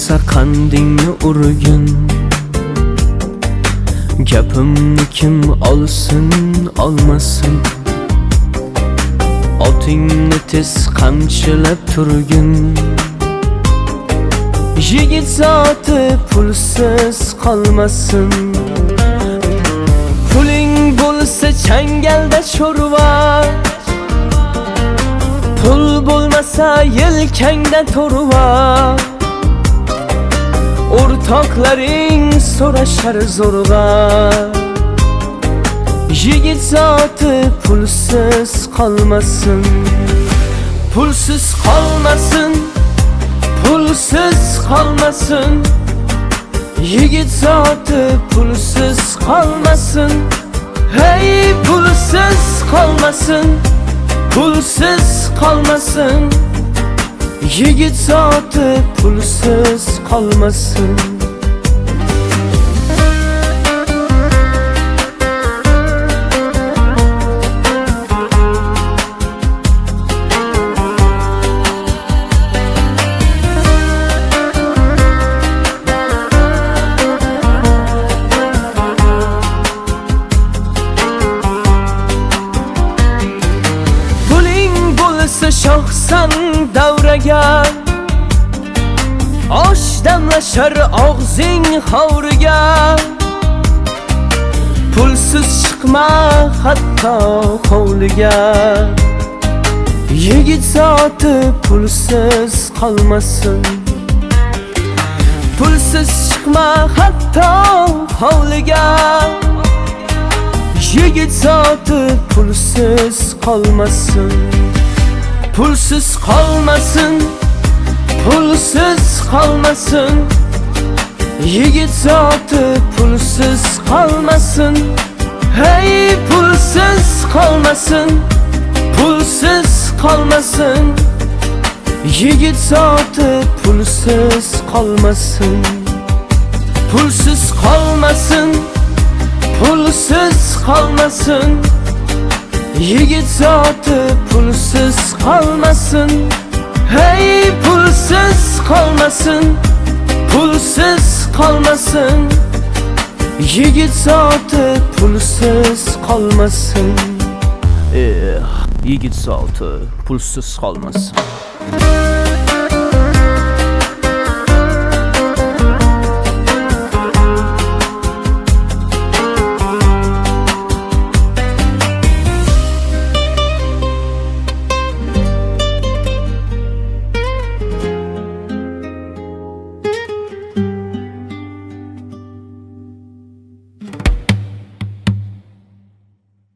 bo'lsa qandingni urgin. Gapimni kim olsin, olmasin. Otingni tez qamchilab turgin. Yigit zoti pulsiz qolmasin. Puling bo'lsa changalda sho'rva, pul bo'lmasa yelkangda to'rva. O'rtoqlaring so'rashar zo'rg'a. Yigit zoti pulsiz qolmasin. Pulsiz qolmasin, pulsiz qolmasin. Yigit zoti pulsiz qolmasin. Hey, pulsiz qolmasin, pulsiz qolmasin. Yigit zoti pulsiz qolmasin. Shohsan davraga, osh damlashar og'zing hovriga. Pulsiz chiqma hatto hovliga. Yigit zoti pulsiz qolmasin. Pulsiz chiqma hatto hovliga. Yigit zoti pulsiz qolmasin. Pulsiz qolmasin, pulsiz qolmasin. Yigit zoti pulsiz qolmasin. Hey, pulsiz qolmasin, pulsiz qolmasin. Yigit zoti pulsiz qolmasin. Pulsiz qolmasin, pulsiz qolmasin. Yigit zoti pulsiz qolmasin. Hey, pulsiz qolmasin, pulsiz qolmasin. Yigit zoti pulsiz qolmasin. Yigit zoti pulsiz qolmasin.